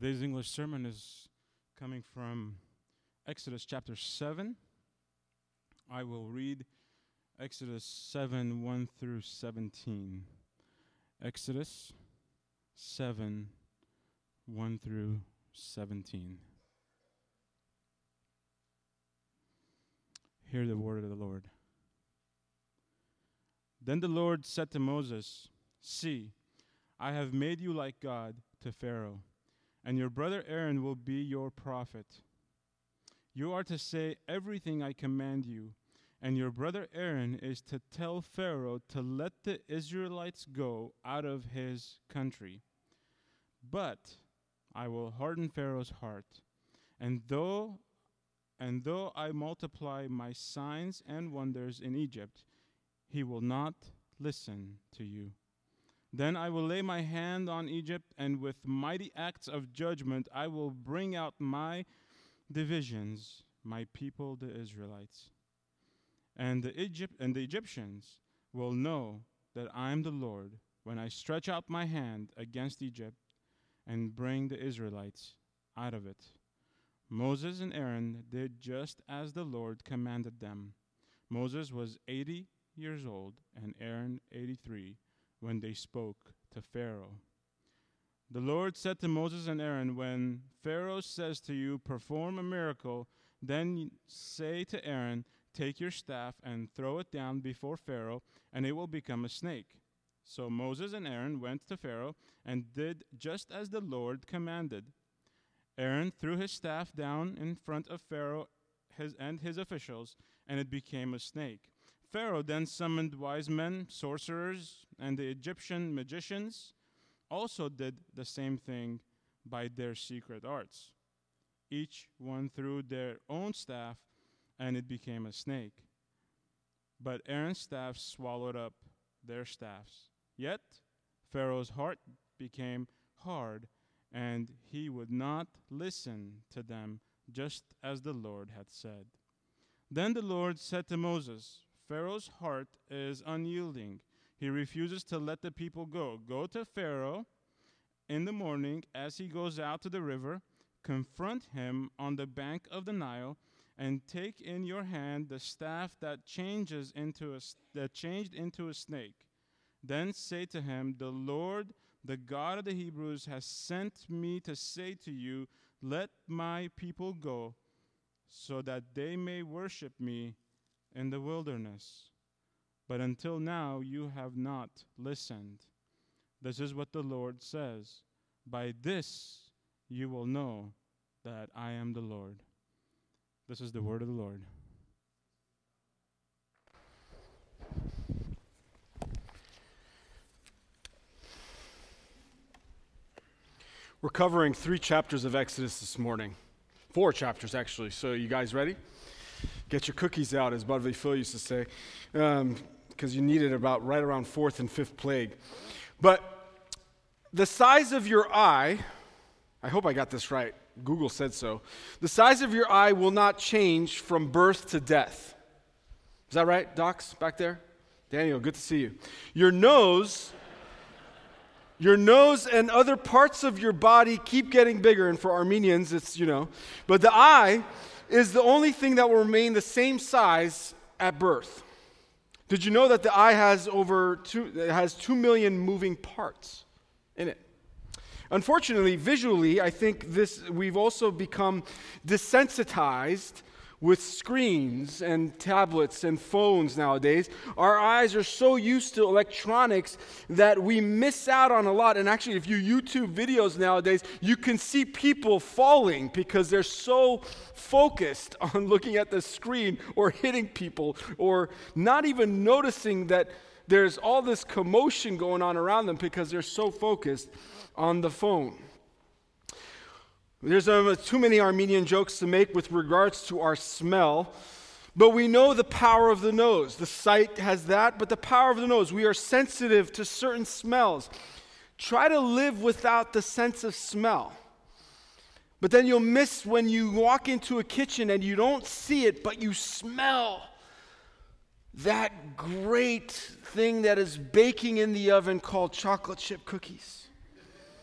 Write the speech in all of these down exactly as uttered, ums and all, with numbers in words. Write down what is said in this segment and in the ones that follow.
Today's English sermon is coming from Exodus chapter seven. I will read Exodus seven, one through seventeen. Exodus seven, one through seventeen. Hear the word of the Lord. Then the Lord said to Moses, "See, I have made you like God to Pharaoh, and your brother Aaron will be your prophet. You are to say everything I command you, and your brother Aaron is to tell Pharaoh to let the Israelites go out of his country. But I will harden Pharaoh's heart, and though and though I multiply my signs and wonders in Egypt, he will not listen to you. Then I will lay my hand on Egypt, and with mighty acts of judgment I will bring out my divisions, my people the Israelites. And the Egypt and the Egyptians will know that I am the Lord when I stretch out my hand against Egypt and bring the Israelites out of it." Moses and Aaron did just as the Lord commanded them. Moses was eighty years old and Aaron eighty-three when they spoke to Pharaoh. The Lord said to Moses and Aaron, "When Pharaoh says to you, 'Perform a miracle,' then say to Aaron, 'Take your staff and throw it down before Pharaoh, and it will become a snake.'" So Moses and Aaron went to Pharaoh and did just as the Lord commanded. Aaron threw his staff down in front of Pharaoh his, and his officials, and it became a snake. Pharaoh then summoned wise men, sorcerers, and the Egyptian magicians also did the same thing by their secret arts. Each one threw their own staff, and it became a snake. But Aaron's staff swallowed up their staffs. Yet Pharaoh's heart became hard, and he would not listen to them, just as the Lord had said. Then the Lord said to Moses, "Pharaoh's heart is unyielding. He refuses to let the people go. Go to Pharaoh in the morning as he goes out to the river, confront him on the bank of the Nile, and take in your hand the staff that changes into a, that changed into a snake. Then say to him, 'The Lord, the God of the Hebrews, has sent me to say to you, let my people go, so that they may worship me in the wilderness. But until now you have not listened. This is what the Lord says. By this you will know that I am the Lord.'" This is the word of the Lord. We're covering three chapters of Exodus this morning. Four chapters, actually. So you guys ready? Get your cookies out, as Buddy Phil used to say, because um, you need it about right around fourth and fifth plague. But the size of your eye, I hope I got this right. Google said so. The size of your eye will not change from birth to death. Is that right, Docs, back there? Daniel, good to see you. Your nose... Your nose and other parts of your body keep getting bigger, and for Armenians, it's, you know. But the eye is the only thing that will remain the same size at birth. Did you know that the eye has over two, it has two million moving parts in it? Unfortunately, visually, I think this we've also become desensitized with screens and tablets and phones nowadays. Our eyes are so used to electronics that we miss out on a lot. And actually, if you YouTube videos nowadays, you can see people falling because they're so focused on looking at the screen or hitting people or not even noticing that there's all this commotion going on around them because they're so focused on the phone. There's um, too many Armenian jokes to make with regards to our smell, but we know the power of the nose. The sight has that, but the power of the nose. We are sensitive to certain smells. Try to live without the sense of smell. But then you'll miss when you walk into a kitchen and you don't see it, but you smell that great thing that is baking in the oven called chocolate chip cookies.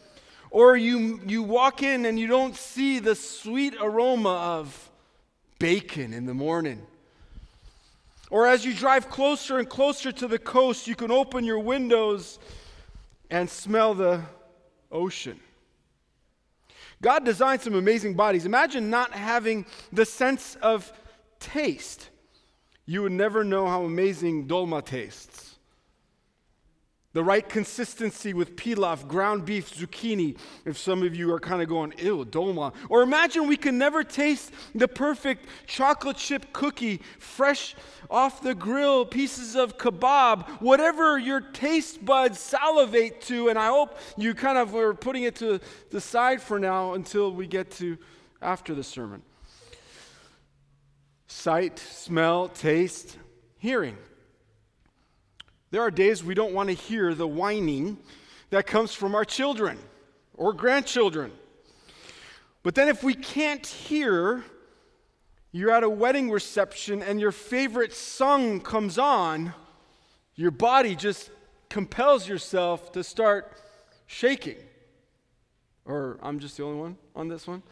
Or you, you walk in and you don't see the sweet aroma of bacon in the morning. Or as you drive closer and closer to the coast, you can open your windows and smell the ocean. God designed some amazing bodies. Imagine not having the sense of taste. You would never know how amazing dolma tastes. The right consistency with pilaf, ground beef, zucchini, if some of you are kind of going, ew, dolma. Or imagine we can never taste the perfect chocolate chip cookie, fresh off the grill, pieces of kebab, whatever your taste buds salivate to, and I hope you kind of are putting it to the side for now until we get to after the sermon. Sight, smell, taste, hearing. There are days we don't want to hear the whining that comes from our children or grandchildren. But then if we can't hear, you're at a wedding reception and your favorite song comes on, your body just compels yourself to start shaking. Or I'm just the only one on this one.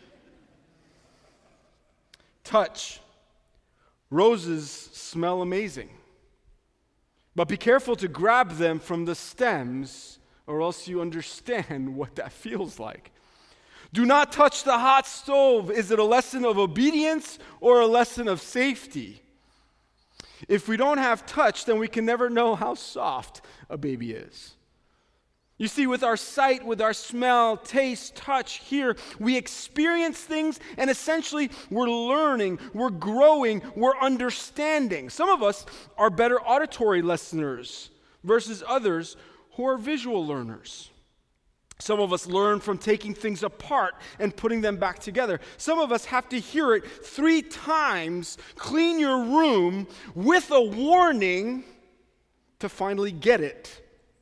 Touch. Roses smell amazing. But be careful to grab them from the stems, or else you understand what that feels like. Do not touch the hot stove. Is it a lesson of obedience or a lesson of safety? If we don't have touch, then we can never know how soft a baby is. You see, with our sight, with our smell, taste, touch, hear, we experience things, and essentially we're learning, we're growing, we're understanding. Some of us are better auditory listeners versus others who are visual learners. Some of us learn from taking things apart and putting them back together. Some of us have to hear it three times, clean your room with a warning to finally get it.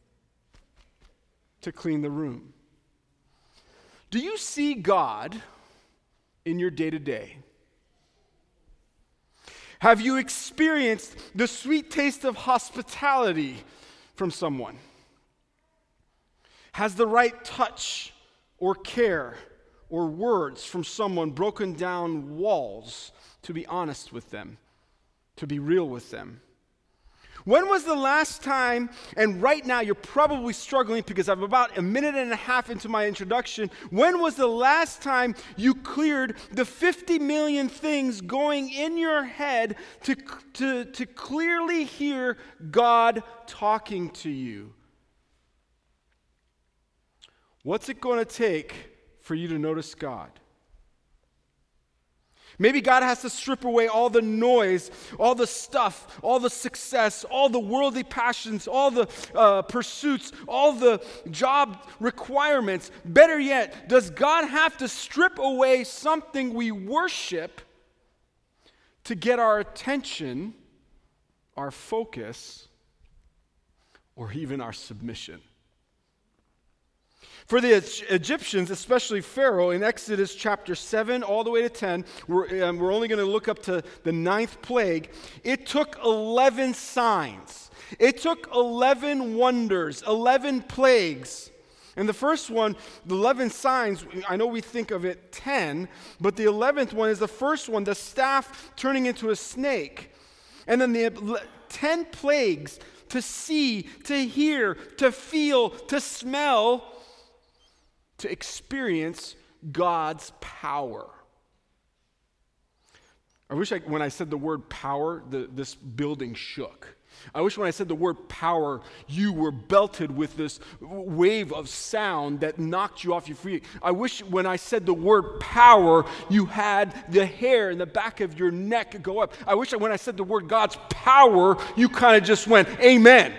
To clean the room. Do you see God in your day-to-day? Have you experienced the sweet taste of hospitality from someone? Has the right touch or care or words from someone broken down walls to be honest with them, to be real with them? When was the last time, and right now you're probably struggling because I'm about a minute and a half into my introduction, when was the last time you cleared the fifty million things going in your head to, to, to clearly hear God talking to you? What's it going to take for you to notice God? Maybe God has to strip away all the noise, all the stuff, all the success, all the worldly passions, all the uh, pursuits, all the job requirements. Better yet, does God have to strip away something we worship to get our attention, our focus, or even our submission? For the Egyptians, especially Pharaoh, in Exodus chapter seven all the way to ten, we're, um, we're only going to look up to the ninth plague, it took eleven signs. It took eleven wonders, eleven plagues. And the first one, the eleven signs, I know we think of it ten, but the eleventh one is the first one, the staff turning into a snake. And then the ten plagues, to see, to hear, to feel, to smell, to experience God's power. I wish I, when I said the word power, the, this building shook. I wish when I said the word power, you were belted with this wave of sound that knocked you off your feet. I wish when I said the word power, you had the hair in the back of your neck go up. I wish when I said the word God's power, you kind of just went, amen.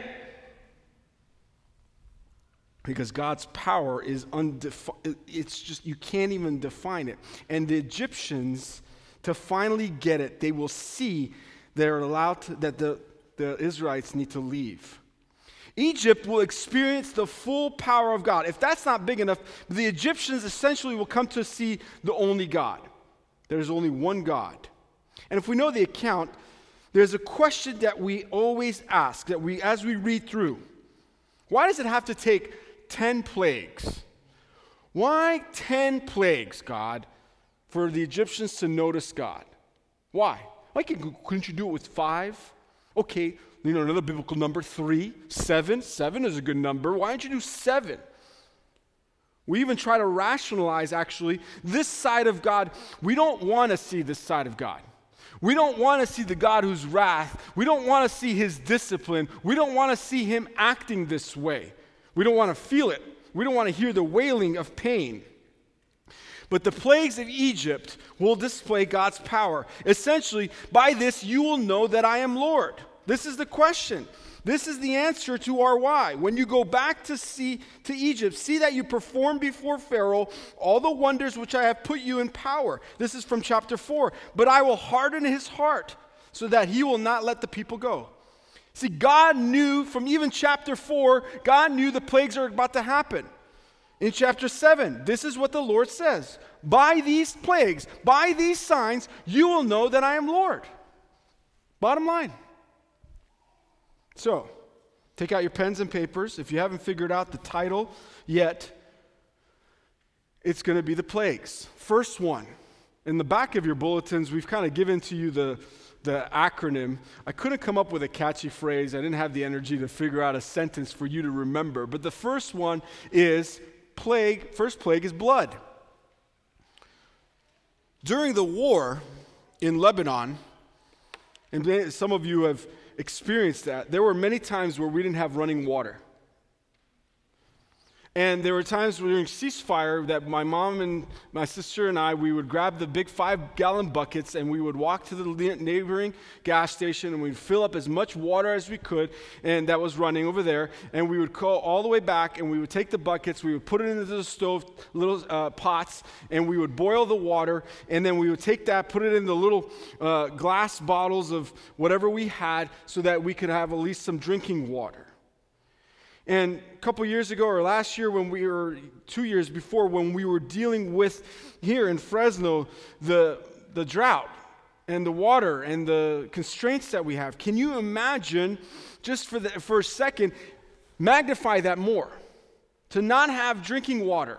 Because God's power is undefined. It's just, you can't even define it. And the Egyptians, to finally get it, they will see they're allowed to, that the, the Israelites need to leave. Egypt will experience the full power of God. If that's not big enough, the Egyptians essentially will come to see the only God. There's only one God. And if we know the account, there's a question that we always ask, that we, as we read through. Why does it have to take ten plagues? Why ten plagues, God, for the Egyptians to notice God? Why? Why couldn't you do it with five? Okay, you know, another biblical number, three, seven. Seven is a good number. Why don't you do seven? We even try to rationalize, actually, this side of God. We don't want to see this side of God. We don't want to see the God whose wrath. We don't want to see his discipline. We don't want to see him acting this way. We don't want to feel it. We don't want to hear the wailing of pain. But the plagues of Egypt will display God's power. Essentially, by this you will know that I am Lord. This is the question. This is the answer to our why. When you go back to see to Egypt, see that you perform before Pharaoh all the wonders which I have put you in power. This is from chapter four. But I will harden his heart so that he will not let the people go. See, God knew from even chapter four, God knew the plagues are about to happen. In chapter seven, this is what the Lord says. By these plagues, by these signs, you will know that I am Lord. Bottom line. So, take out your pens and papers. If you haven't figured out the title yet, it's going to be the plagues. First one. In the back of your bulletins, we've kind of given to you the, the acronym. I couldn't come up with a catchy phrase. I didn't have the energy to figure out a sentence for you to remember. But the first one is plague. First plague is blood. During the war in Lebanon, and some of you have experienced that, there were many times where we didn't have running water. And there were times during ceasefire that my mom and my sister and I, we would grab the big five-gallon buckets and we would walk to the neighboring gas station and we'd fill up as much water as we could, and that was running over there. And we would go all the way back and we would take the buckets, we would put it into the stove, little uh, pots, and we would boil the water. And then we would take that, put it in the little uh, glass bottles of whatever we had so that we could have at least some drinking water. And a couple years ago, or last year, when we were, two years before, when we were dealing with, here in Fresno, the, the drought and the water and the constraints that we have, can you imagine, just for, the, for a second, magnify that more, to not have drinking water?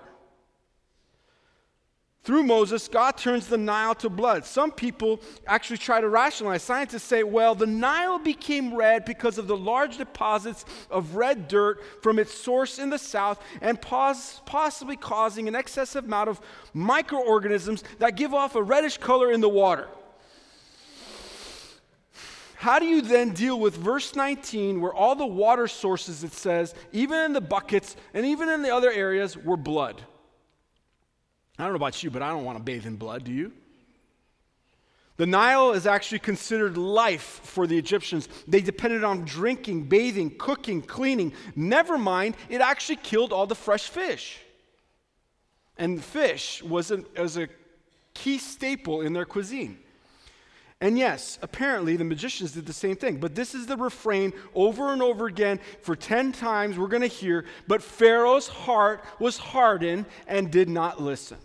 Through Moses, God turns the Nile to blood. Some people actually try to rationalize. Scientists say, well, the Nile became red because of the large deposits of red dirt from its source in the south and pos- possibly causing an excessive amount of microorganisms that give off a reddish color in the water. How do you then deal with verse nineteen, where all the water sources, it says, even in the buckets and even in the other areas, were blood? I don't know about you, but I don't want to bathe in blood, do you? The Nile is actually considered life for the Egyptians. They depended on drinking, bathing, cooking, cleaning. Never mind, it actually killed all the fresh fish. And fish was a, was a key staple in their cuisine. And yes, apparently the magicians did the same thing. But this is the refrain over and over again. For ten times we're going to hear, but Pharaoh's heart was hardened and did not listen.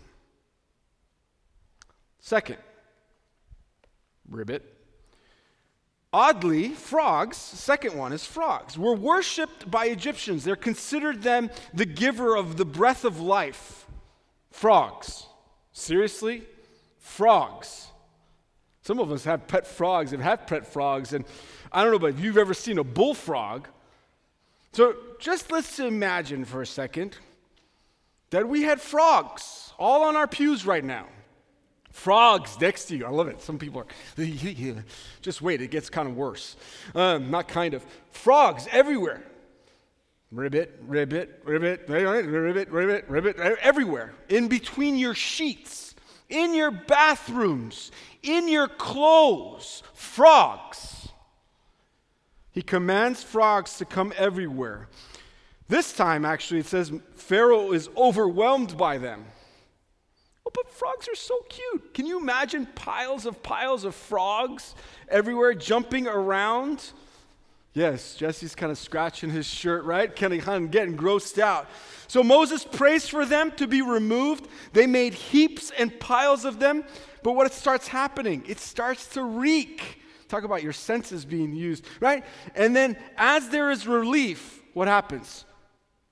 Second, ribbit. Oddly, frogs, second one is frogs, were worshipped by Egyptians. They're considered them the giver of the breath of life. Frogs. Seriously? Frogs. Some of us have pet frogs, have had pet frogs, and I don't know, but if you've ever seen a bullfrog. So just let's imagine for a second that we had frogs all on our pews right now. Frogs next to you. I love it. Some people are, just wait, it gets kind of worse. Um, not kind of. Frogs everywhere. Ribbit, ribbit, ribbit, ribbit, ribbit, ribbit, everywhere. In between your sheets, in your bathrooms, in your clothes, frogs. He commands frogs to come everywhere. This time, actually, it says Pharaoh is overwhelmed by them. Oh, but frogs are so cute. Can you imagine piles of piles of frogs everywhere jumping around? Yes, Jesse's kind of scratching his shirt, right? Kind of getting grossed out. So Moses prays for them to be removed. They made heaps and piles of them. But what starts happening? It starts to reek. Talk about your senses being used, right? And then as there is relief, what happens?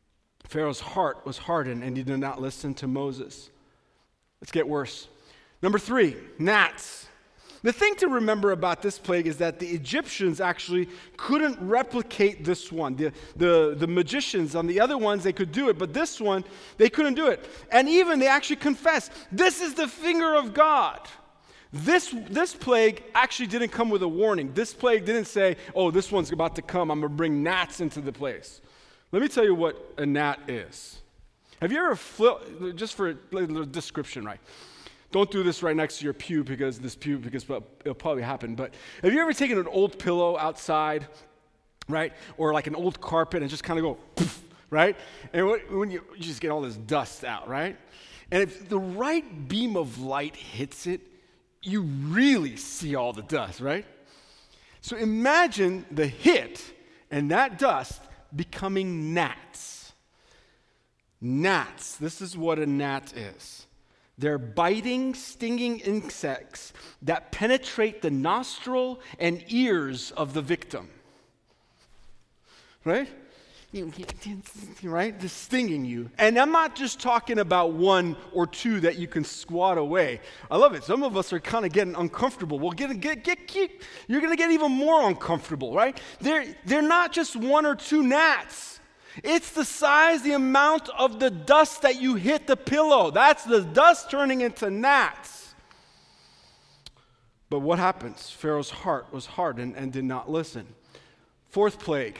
Pharaoh's heart was hardened, and he did not listen to Moses. Let's get worse. Number three, gnats. The thing to remember about this plague is that the Egyptians actually couldn't replicate this one. The, the, the magicians on the other ones, they could do it, but this one, they couldn't do it. And even they actually confessed, this is the finger of God. This, this plague actually didn't come with a warning. This plague didn't say, oh, this one's about to come. I'm going to bring gnats into the place. Let me tell you what a gnat is. Have you ever, fl- just for a description, right? Don't do this right next to your pew because this pew, because it'll probably happen. But have you ever taken an old pillow outside, right? Or like an old carpet and just kind of go, poof, right? And when you, you just get all this dust out, right? And if the right beam of light hits it, you really see all the dust, right? So imagine the hit and that dust becoming gnats. Gnats. This is what a gnat is. They're biting, stinging insects that penetrate the nostril and ears of the victim. Right? Right? They're stinging you. And I'm not just talking about one or two that you can squat away. I love it. Some of us are kind of getting uncomfortable. Well, get, get, get, get, you're going to get even more uncomfortable, right? They're, they're not just one or two gnats. It's the size, the amount of the dust that you hit the pillow. That's the dust turning into gnats. But what happens? Pharaoh's heart was hardened and did not listen. Fourth plague.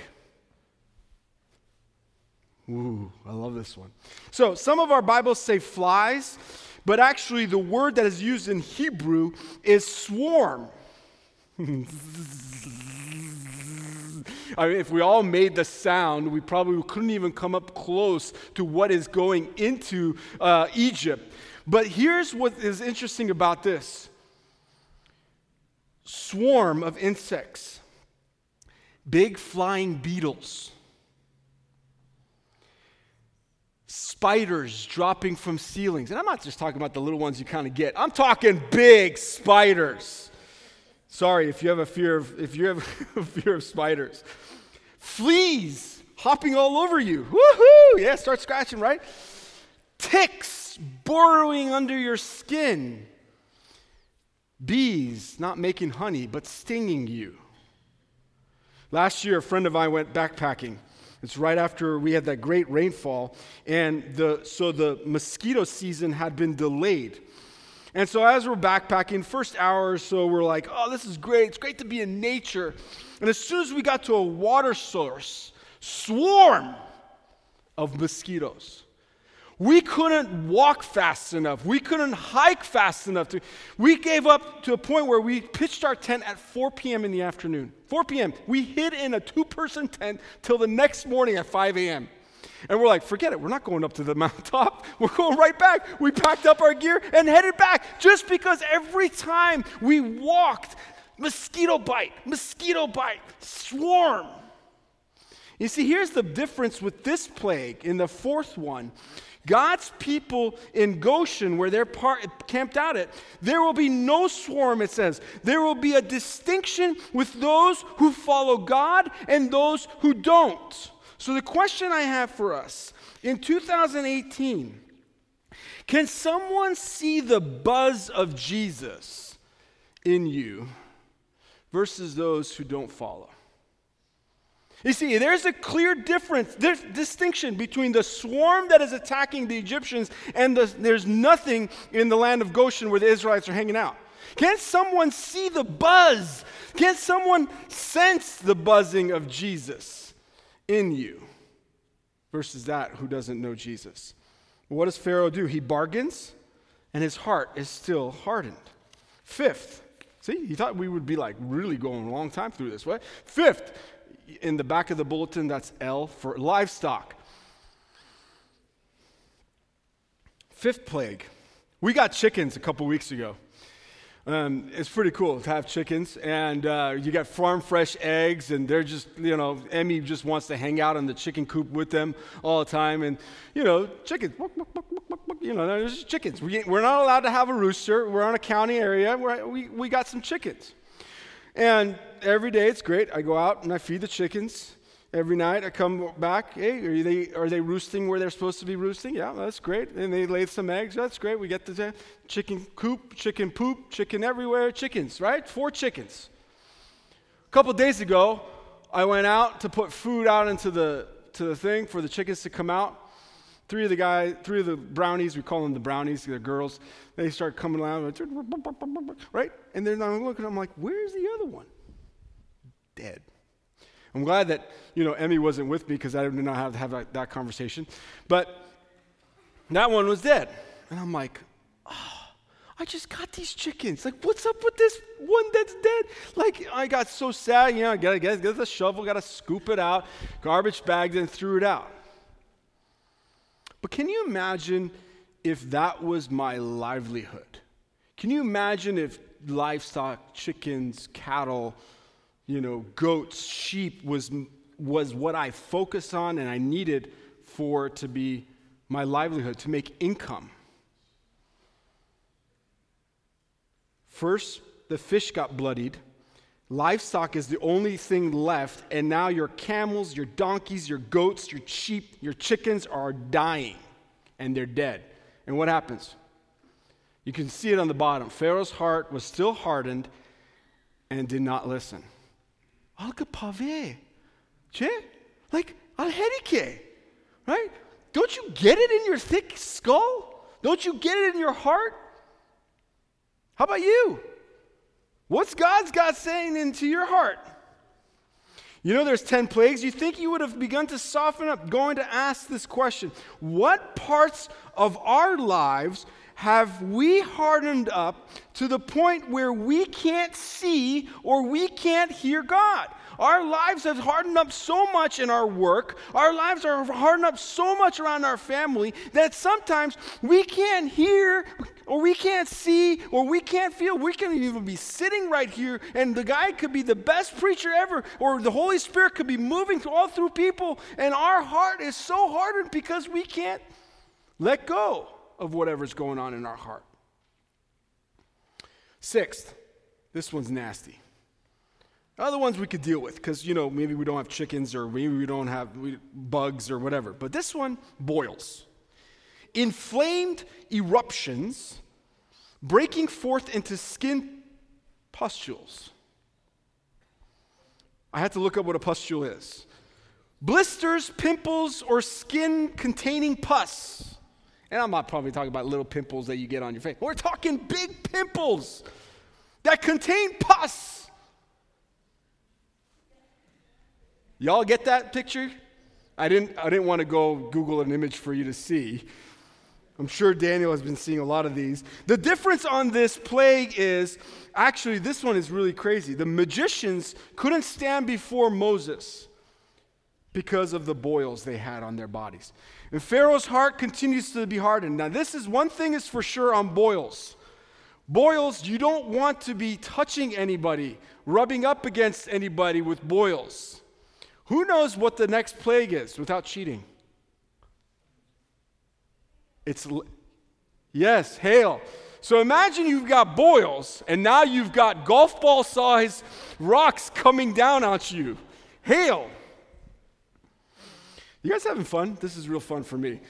Ooh, I love this one. So some of our Bibles say flies, but actually the word that is used in Hebrew is swarm. I mean, if we all made the sound, we probably couldn't even come up close to what is going into uh, Egypt. But here's what is interesting about this. Swarm of insects, big flying beetles, spiders dropping from ceilings. And I'm not just talking about the little ones you kind of get. I'm talking big spiders. Sorry if you have a fear of if you have a fear of spiders. Fleas hopping all over you. Woohoo! Yeah, start scratching, right? Ticks burrowing under your skin. Bees not making honey, but stinging you. Last year, a friend of mine went backpacking. It's right after we had that great rainfall, and the so the mosquito season had been delayed. And so as we're backpacking, first hour or so, we're like, oh, this is great. It's great to be in nature. And as soon as we got to a water source, swarm of mosquitoes. We couldn't walk fast enough. We couldn't hike fast enough. To, we gave up to a point where we pitched our tent at four p.m. in the afternoon. four p.m. We hid in a two-person tent till the next morning at five a.m. And we're like, forget it. We're not going up to the mountaintop. We're going right back. We packed up our gear and headed back just because every time we walked, mosquito bite, mosquito bite, swarm. You see, here's the difference with this plague in the fourth one. God's people in Goshen, where they're part, camped out at, there will be no swarm, it says. There will be a distinction with those who follow God and those who don't. So the question I have for us, in two thousand eighteen, can someone see the buzz of Jesus in you versus those who don't follow? You see, there's a clear difference, there's distinction between the swarm that is attacking the Egyptians and the, there's nothing in the land of Goshen where the Israelites are hanging out. Can someone see the buzz? Can someone sense the buzzing of Jesus in you versus that who doesn't know Jesus? What does Pharaoh do? He bargains, and his heart is still hardened. Fifth, see, he thought we would be like really going a long time through this, right? Fifth, in the back of the bulletin, that's L for livestock. Fifth plague. We got chickens a couple weeks ago. Um, it's pretty cool to have chickens, and uh, you got farm fresh eggs, and they're just, you know, Emmy just wants to hang out in the chicken coop with them all the time, and, you know, chickens, you know, there's just chickens. We, we're not allowed to have a rooster. We're on a county area. We're, we we got some chickens. And every day it's great. I go out and I feed the chickens. Every night I come back, hey, are they are they roosting where they're supposed to be roosting? Yeah, that's great. And they laid some eggs, that's great. We get the chicken coop, chicken poop, chicken everywhere, chickens, right? Four chickens. A couple days ago, I went out to put food out into the to the thing for the chickens to come out. Three of the guys, three of the brownies, we call them the brownies, they're girls, they start coming around, right? And then I'm looking, I'm like, where's the other one? Dead. I'm glad that, you know, Emmy wasn't with me because I did not have to have that, that conversation. But that one was dead. And I'm like, oh, I just got these chickens. Like, what's up with this one that's dead? Like, I got so sad, you know, I gotta get, get the shovel, gotta scoop it out, garbage bagged and threw it out. But can you imagine if that was my livelihood? Can you imagine if livestock, chickens, cattle, you know, goats, sheep was was what I focused on and I needed for it to be my livelihood, to make income? First, the fish got bloodied. Livestock is the only thing left, and now your camels, your donkeys, your goats, your sheep, your chickens are dying, and they're dead. And what happens? You can see it on the bottom. Pharaoh's heart was still hardened and did not listen. Alka pave. Che? Like, alherike. Right? Don't you get it in your thick skull? Don't you get it in your heart? How about you? What's God's God saying into your heart? You know there's ten plagues. You think you would have begun to soften up going to ask this question. What parts of our lives have we hardened up to the point where we can't see or we can't hear God? Our lives have hardened up so much in our work, our lives are hardened up so much around our family that sometimes we can't hear or we can't see or we can't feel. We can even be sitting right here and the guy could be the best preacher ever, or the Holy Spirit could be moving all through people, and our heart is so hardened because we can't let go of whatever's going on in our heart. Sixth, this one's nasty. Other ones we could deal with because, you know, maybe we don't have chickens or maybe we don't have bugs or whatever. But this one, boils. Inflamed eruptions breaking forth into skin pustules. I had to look up what a pustule is. Blisters, pimples, or skin-containing pus. And I'm not probably talking about little pimples that you get on your face. We're talking big pimples that contain pus. Y'all get that picture? I didn't I didn't want to go Google an image for you to see. I'm sure Daniel has been seeing a lot of these. The difference on this plague is, actually this one is really crazy. The magicians couldn't stand before Moses because of the boils they had on their bodies. And Pharaoh's heart continues to be hardened. Now this is one thing is for sure on boils. Boils, you don't want to be touching anybody, rubbing up against anybody with boils. Who knows what the next plague is without cheating? It's, yes, hail. So imagine you've got boils, and now you've got golf ball size rocks coming down at you. Hail. You guys having fun? This is real fun for me.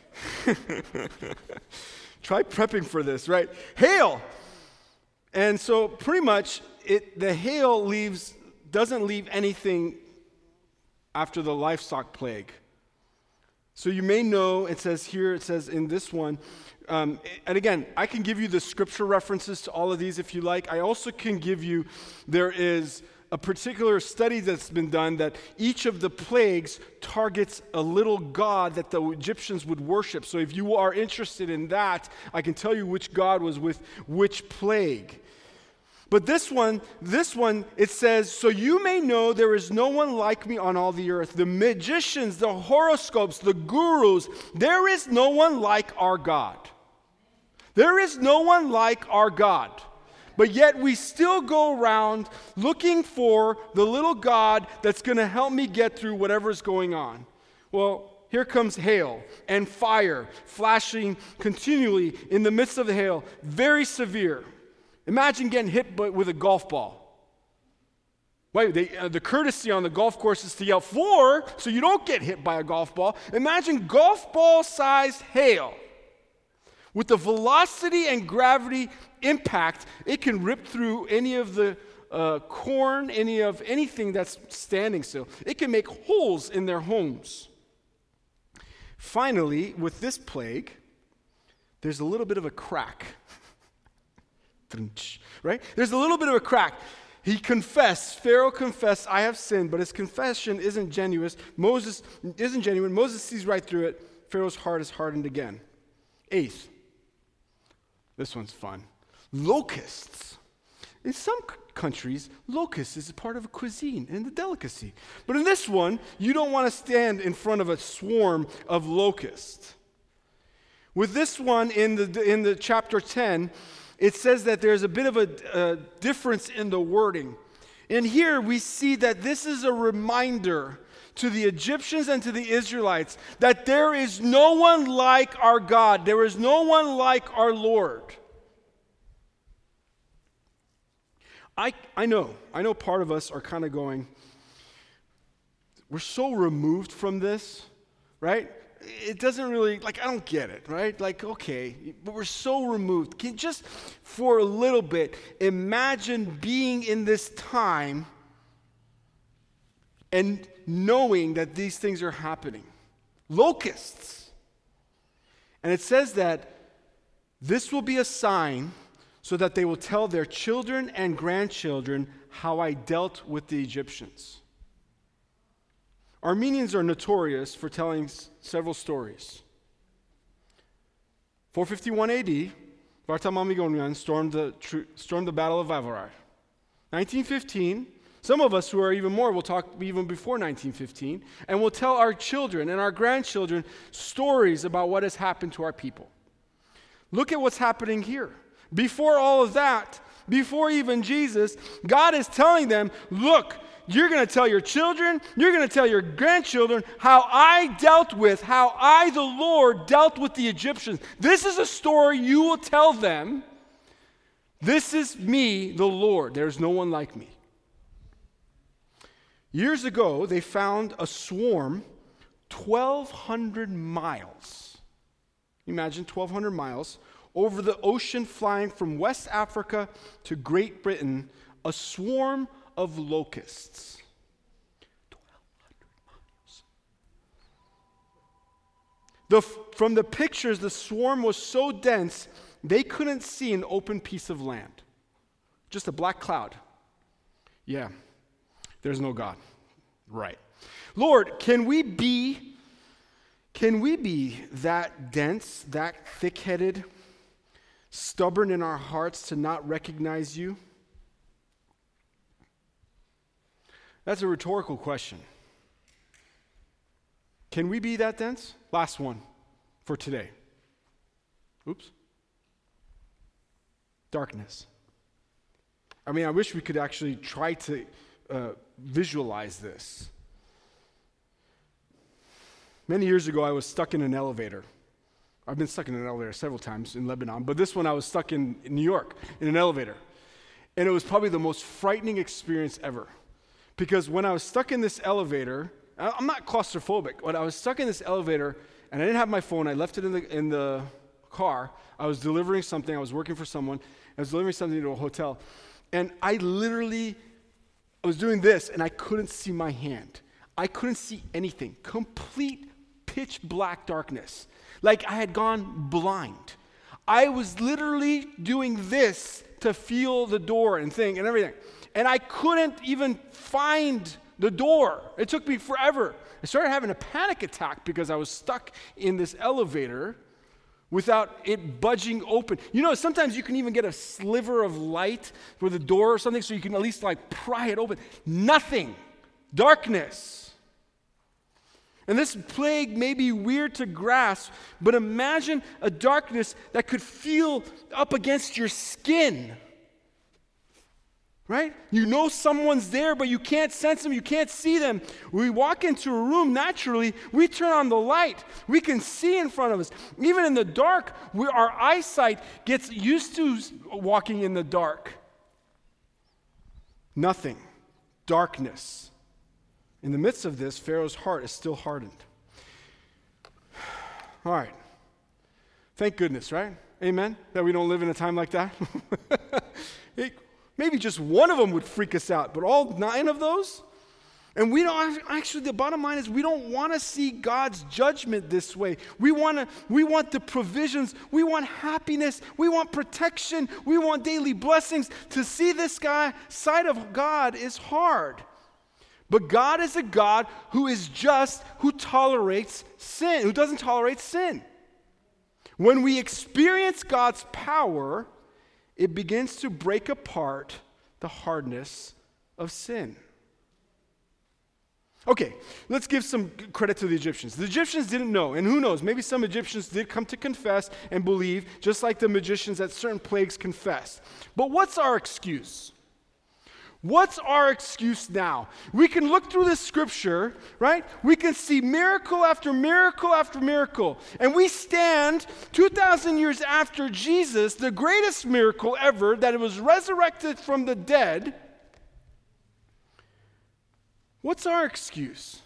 Try prepping for this, right? Hail. And so pretty much it the hail leaves doesn't leave anything after the livestock plague. So you may know, it says here, it says in this one, um, and again, I can give you the scripture references to all of these if you like. I also can give you, there is a particular study that's been done that each of the plagues targets a little god that the Egyptians would worship. So if you are interested in that, I can tell you which god was with which plague. But this one, this one, it says, so you may know there is no one like me on all the earth. The magicians, the horoscopes, the gurus, there is no one like our God. There is no one like our God. But yet we still go around looking for the little God that's going to help me get through whatever's going on. Well, here comes hail and fire flashing continually in the midst of the hail. Very severe. Imagine getting hit with a golf ball. Wait, they, uh, the courtesy on the golf course is to yell four so you don't get hit by a golf ball. Imagine golf ball-sized hail. With the velocity and gravity impact, it can rip through any of the uh, corn, any of anything that's standing still. It can make holes in their homes. Finally, with this plague, there's a little bit of a crack. Right? There's a little bit of a crack. He confessed, Pharaoh confessed, I have sinned, but his confession isn't genuine. Moses isn't genuine. Moses sees right through it. Pharaoh's heart is hardened again. Eighth, this one's fun. Locusts. In some c- countries, locusts is a part of a cuisine and a delicacy. But in this one, you don't want to stand in front of a swarm of locusts. With this one in the in the chapter ten, it says that there's a bit of a, a difference in the wording. And here we see that this is a reminder to the Egyptians and to the Israelites that there is no one like our God. There is no one like our Lord. I, I know, I know part of us are kind of going, we're so removed from this, right? It doesn't really, like, I don't get it, right? Like, okay, but we're so removed. Can just, for a little bit, imagine being in this time and knowing that these things are happening. Locusts. And it says that this will be a sign so that they will tell their children and grandchildren how I dealt with the Egyptians. Armenians are notorious for telling s- several stories. four fifty-one A D, Vartamamigonian stormed the, tr- stormed the Battle of Avarar. nineteen fifteen, some of us who are even more will talk even before nineteen fifteen, and we'll tell our children and our grandchildren stories about what has happened to our people. Look at what's happening here. Before all of that, before even Jesus, God is telling them, look, you're going to tell your children, you're going to tell your grandchildren how I dealt with, how I, the Lord, dealt with the Egyptians. This is a story you will tell them. This is me, the Lord. There's no one like me. Years ago, they found a swarm twelve hundred miles. Imagine twelve hundred miles over the ocean, flying from West Africa to Great Britain, a swarm of locusts. twelve hundred miles. The, from the pictures, the swarm was so dense, they couldn't see an open piece of land. Just a black cloud. Yeah, there's no God. Right. Lord, can we be, can we be that dense, that thick-headed, stubborn in our hearts to not recognize you? That's a rhetorical question. Can we be that dense? Last one for today. Oops. Darkness. I mean, I wish we could actually try to uh, visualize this. Many years ago, I was stuck in an elevator. I've been stuck in an elevator several times in Lebanon, but this one I was stuck in, in New York in an elevator. And it was probably the most frightening experience ever. Because when I was stuck in this elevator, I'm not claustrophobic, but I was stuck in this elevator and I didn't have my phone. I left it in the in the car. I was delivering something. I was working for someone. I was delivering something to a hotel. And I literally, I was doing this and I couldn't see my hand. I couldn't see anything. Complete pitch black darkness. Like I had gone blind. I was literally doing this to feel the door and thing and everything. And I couldn't even find the door. It took me forever. I started having a panic attack because I was stuck in this elevator without it budging open. You know, sometimes you can even get a sliver of light for the door or something so you can at least like pry it open. Nothing. Darkness. And this plague may be weird to grasp, but imagine a darkness that could feel up against your skin. Right? You know someone's there, but you can't sense them, you can't see them. We walk into a room naturally, we turn on the light, we can see in front of us. Even in the dark, we, our eyesight gets used to walking in the dark. Nothing. darkness. In the midst of this, Pharaoh's heart is still hardened. All right. Thank goodness, right? Amen? That we don't live in a time like that. it, maybe just one of them would freak us out, but all nine of those? And we don't, actually, the bottom line is we don't want to see God's judgment this way. We want to, we want the provisions. We want happiness. We want protection. We want daily blessings. To see this guy, side of God is hard. But God is a God who is just, who tolerates sin, who doesn't tolerate sin. When we experience God's power, it begins to break apart the hardness of sin. Okay, let's give some credit to the Egyptians. The Egyptians didn't know, and who knows, maybe some Egyptians did come to confess and believe, just like the magicians that certain plagues confessed. But what's our excuse? What's our excuse now? We can look through this scripture, right? We can see miracle after miracle after miracle. And we stand two thousand years after Jesus, the greatest miracle ever, that it was resurrected from the dead. What's our excuse?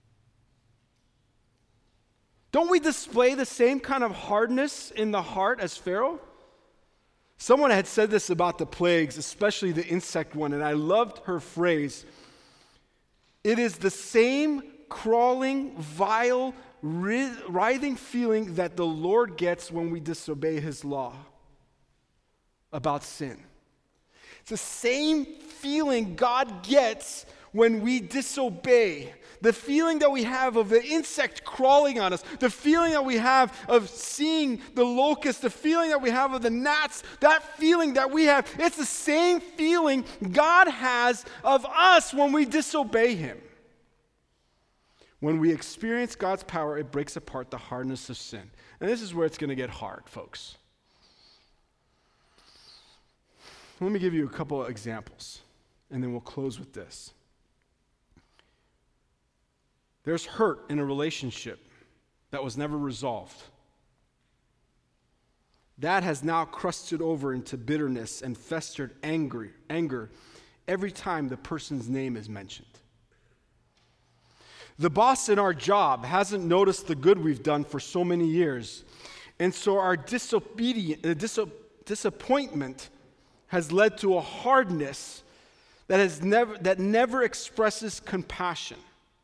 Don't we display the same kind of hardness in the heart as Pharaoh? Someone had said this about the plagues, especially the insect one, and I loved her phrase. It is the same crawling, vile, writhing feeling that the Lord gets when we disobey his law about sin. It's the same feeling God gets when we disobey. The feeling that we have of the insect crawling on us, the feeling that we have of seeing the locust, the feeling that we have of the gnats, that feeling that we have, it's the same feeling God has of us when we disobey him. When we experience God's power, it breaks apart the hardness of sin. And this is where it's going to get hard, folks. Let me give you a couple of examples, and then we'll close with this. There's hurt in a relationship that was never resolved. That has now crusted over into bitterness and festered angry, anger every time the person's name is mentioned. The boss in our job hasn't noticed the good we've done for so many years, and so our disobedient, uh, dis- disappointment has led to a hardness that has never that never expresses compassion.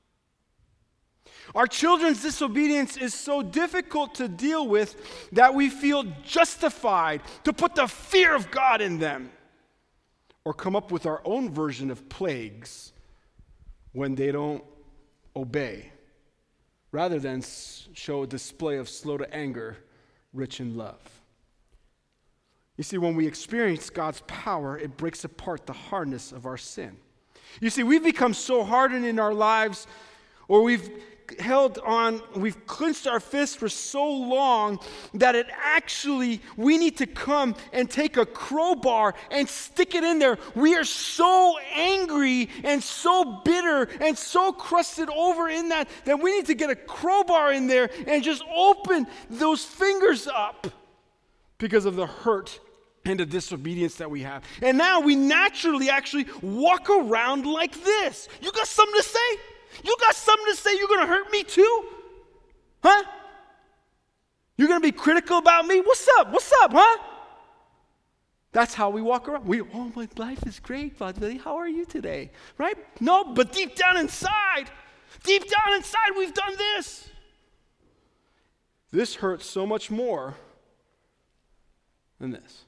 Our children's disobedience is so difficult to deal with that we feel justified to put the fear of God in them or come up with our own version of plagues when they don't obey, rather than show a display of slow to anger, rich in love. You see, when we experience God's power, it breaks apart the hardness of our sin. You see, we've become so hardened in our lives, or we've held on, we've clenched our fists for so long that it actually, we need to come and take a crowbar and stick it in there. We are so angry and so bitter and so crusted over in that, that we need to get a crowbar in there and just open those fingers up because of the hurt and the disobedience that we have. And now we naturally actually walk around like this. You got something to say? You got something to say? You're going to hurt me too? Huh? You're going to be critical about me? What's up? What's up, huh? That's how we walk around. We, oh, my life is great, Buddy. How are you today? Right? No, but deep down inside, deep down inside, we've done this. This hurts so much more than this.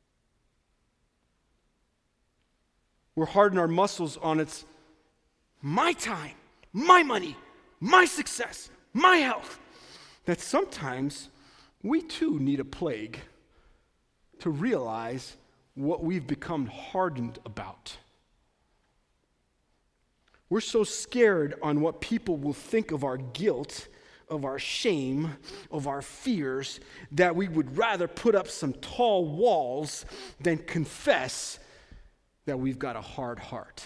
We're hardening our muscles on it's my time, my money, my success, my health, that sometimes we too need a plague to realize what we've become hardened about. We're so scared on what people will think of our guilt, of our shame, of our fears, that we would rather put up some tall walls than confess that we've got a hard heart.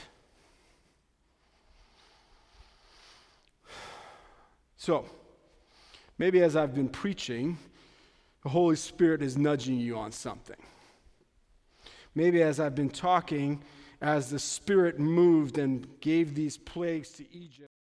So, maybe as I've been preaching, the Holy Spirit is nudging you on something. Maybe as I've been talking as the Spirit moved and gave these plagues to Egypt.